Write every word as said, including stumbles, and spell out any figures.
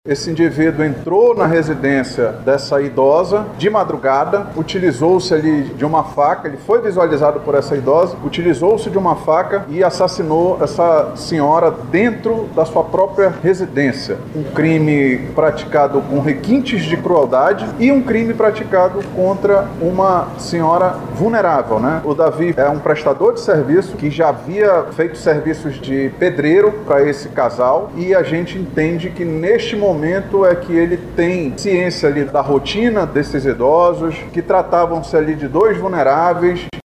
Esse indivíduo entrou na residência dessa idosa de madrugada, utilizou-se ali de uma faca, ele foi visualizado por essa idosa, utilizou-se de uma faca e assassinou essa senhora dentro da sua própria residência. Um crime praticado com requintes de crueldade e um crime praticado contra uma senhora vulnerável, né? O Davi é um prestador de serviço que já havia feito serviços de pedreiro para esse casal e a gente entende que neste momento momento é que ele tem ciência ali da rotina desses idosos, que tratavam-se ali de dois vulneráveis,